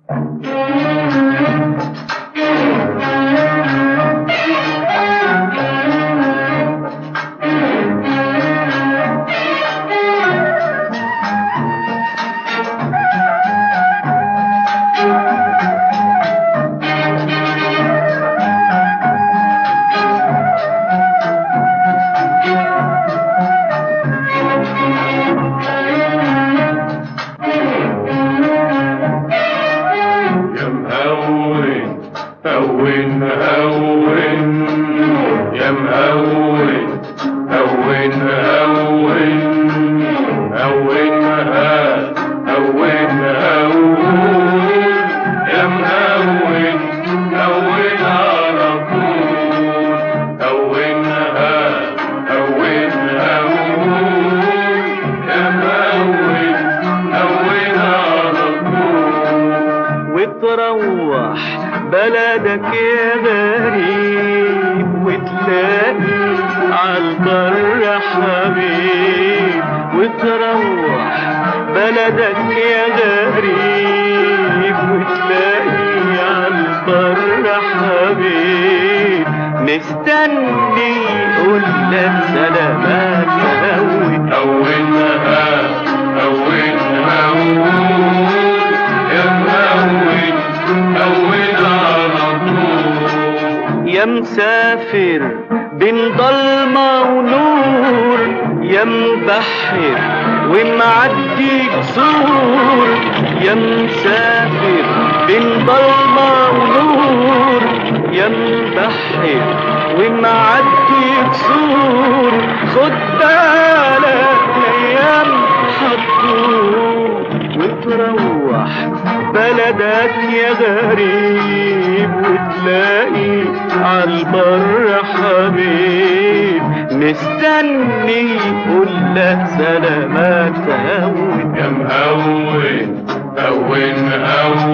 هون هون يا مهون هون هون هون هون هون يا مهون هون على طول هون هون هون يا مهون هون على طول وتروح بلدك يا غريب وتلاقي عالبر حبيب وتروح بلدك يا غريب وتلاقي عالبر حبيب مستني يقول لك سلامات هون هون هون هون يا مهون هون على طول يا مسافر بين ضلمة ونور يا مبحر ومعدي قصور يا مسافر بين ضلمة ونور يا مبحر ومعدي قصور خد بالك ايام حطور وتروح بلدك يا غريب وتلاقي عالبر حبيب مستني يقول لك سلامات هون يا مهون هون هون